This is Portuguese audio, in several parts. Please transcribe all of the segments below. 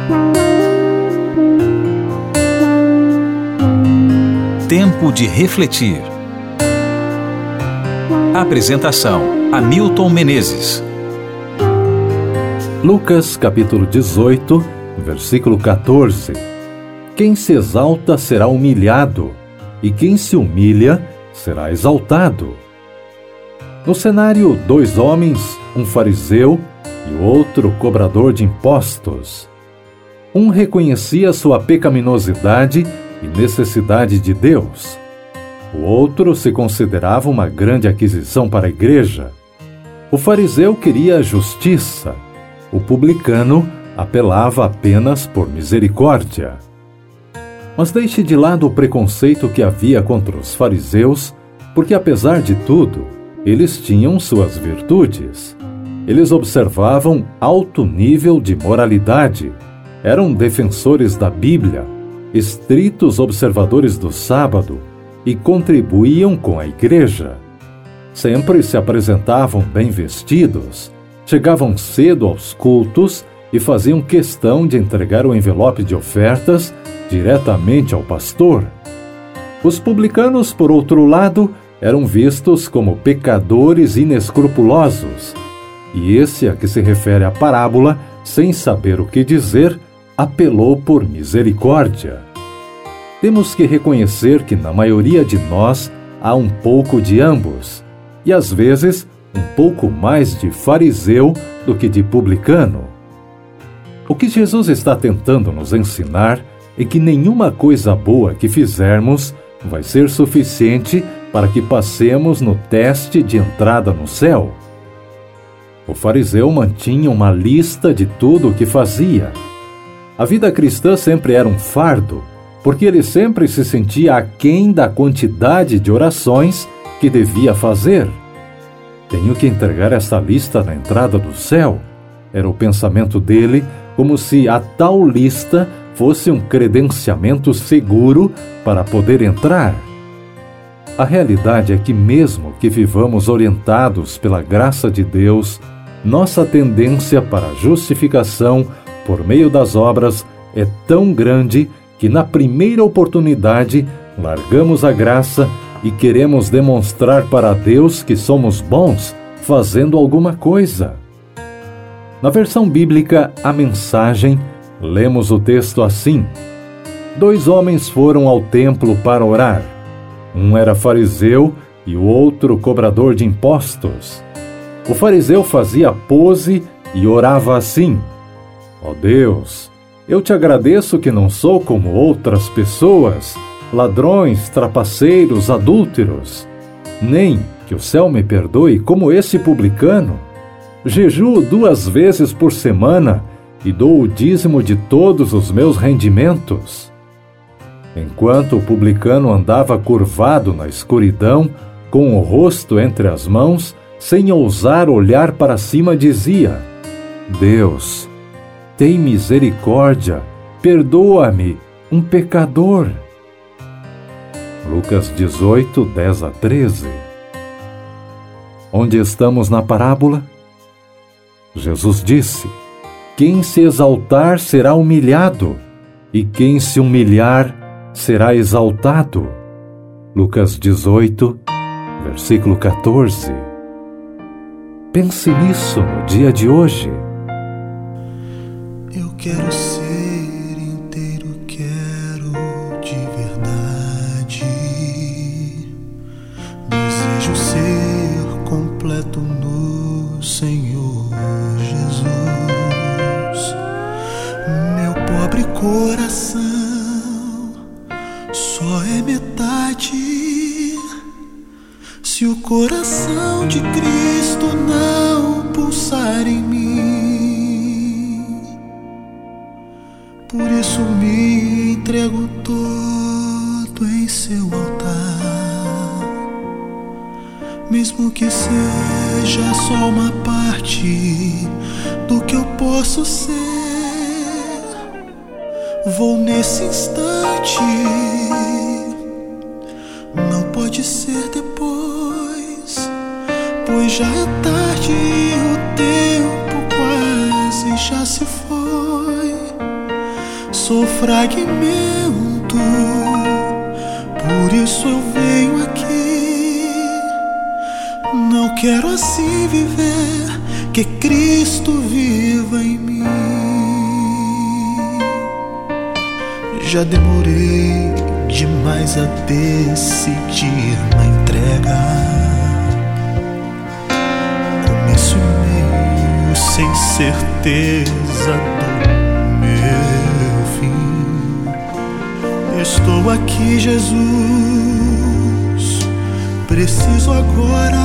Tempo de refletir. Apresentação: Hamilton Menezes. Lucas capítulo 18, versículo 14. Quem se exalta será humilhado, e quem se humilha será exaltado. No cenário, dois homens, um fariseu e o outro cobrador de impostos. Um reconhecia sua pecaminosidade e necessidade de Deus. O outro se considerava uma grande aquisição para a igreja. O fariseu queria justiça. O publicano apelava apenas por misericórdia. Mas deixe de lado o preconceito que havia contra os fariseus, porque apesar de tudo, eles tinham suas virtudes. Eles observavam alto nível de moralidade, eram defensores da Bíblia, estritos observadores do sábado e contribuíam com a igreja. Sempre se apresentavam bem vestidos, chegavam cedo aos cultos e faziam questão de entregar o envelope de ofertas diretamente ao pastor. Os publicanos, por outro lado, eram vistos como pecadores inescrupulosos. E esse a que se refere a parábola, sem saber o que dizer, apelou por misericórdia. Temos que reconhecer que na maioria de nós há um pouco de ambos, e às vezes um pouco mais de fariseu do que de publicano. O que Jesus está tentando nos ensinar é que nenhuma coisa boa que fizermos vai ser suficiente para que passemos no teste de entrada no céu. O fariseu mantinha uma lista de tudo o que fazia. A vida cristã sempre era um fardo, porque ele sempre se sentia aquém da quantidade de orações que devia fazer. Tenho que entregar esta lista na entrada do céu. Era o pensamento dele, como se a tal lista fosse um credenciamento seguro para poder entrar. A realidade é que mesmo que vivamos orientados pela graça de Deus, nossa tendência para a justificação por meio das obras é tão grande que na primeira oportunidade largamos a graça e queremos demonstrar para Deus que somos bons fazendo alguma coisa. Na versão bíblica, a Mensagem, lemos o texto assim: dois homens foram ao templo para orar. Um era fariseu e o outro cobrador de impostos. O fariseu fazia pose e orava assim: ó Deus, eu te agradeço que não sou como outras pessoas, ladrões, trapaceiros, adúlteros, nem que o céu me perdoe como esse publicano. Jejuo 2 vezes por semana e dou o dízimo de todos os meus rendimentos. Enquanto o publicano andava curvado na escuridão, com o rosto entre as mãos, sem ousar olhar para cima, dizia: Deus, tem misericórdia, perdoa-me, um pecador. Lucas 18, 10 a 13. Onde estamos na parábola? Jesus disse: quem se exaltar será humilhado, e quem se humilhar será exaltado. Lucas 18, versículo 14. Pense nisso no dia de hoje. Eu quero ser inteiro, quero de verdade. Desejo ser completo no Senhor Jesus. Meu pobre coração só é metade se o coração de Cristo não pulsar em mim. Por isso me entrego todo em seu altar, mesmo que seja só uma parte do que eu posso ser. Vou nesse instante, não pode ser depois, pois já é tarde e o tempo quase já se foi. sou fragmento, por isso eu venho aqui. Não quero assim viver, que Cristo viva em mim. Já demorei demais a decidir na entrega, começo e meio sem certeza do meu fim. Estou aqui, Jesus, preciso agora.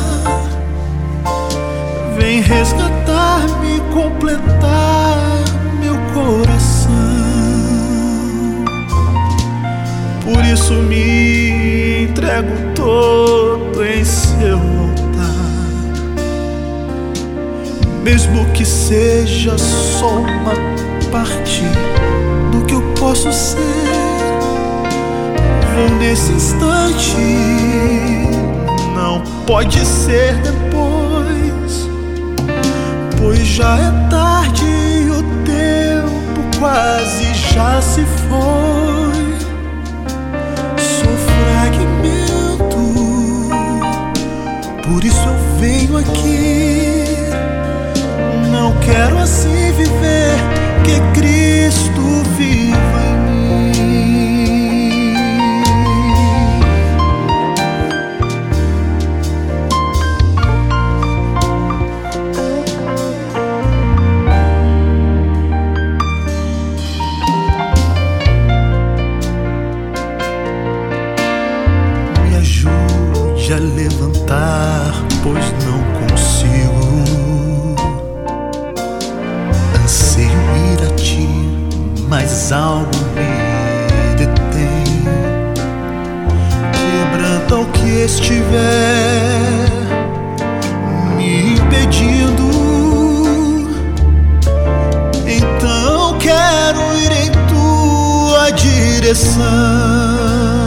Vem resgatar-me, completar meu coração. Por isso me entrego todo em seu altar, mesmo que seja só uma parte do que eu posso ser. Vou nesse instante, não pode ser depois, pois já é tarde e o tempo quase já se foi. Por isso eu venho aqui. Não quero assim viver, que Cristo viva em mim. Me ajude a levantar, pois não consigo. Anseio ir a ti, mas algo me detém. Quebranta o que estiver me impedindo. Então quero ir em tua direção.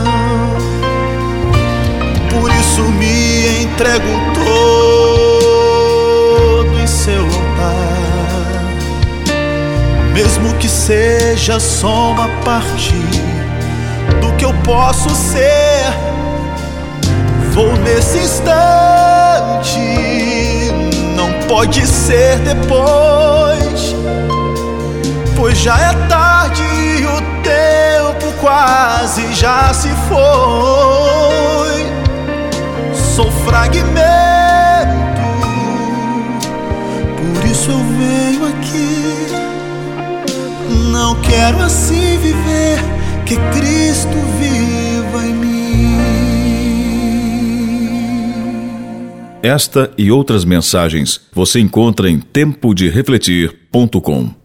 Por isso me entrego todo em seu altar, mesmo que seja só uma parte do que eu posso ser. Vou nesse instante, não pode ser depois, pois já é tarde e o tempo quase já se foi. Sou fragmento, por isso eu venho aqui. Não quero assim viver, que Cristo viva em mim. Esta e outras mensagens você encontra em tempoderefletir.com.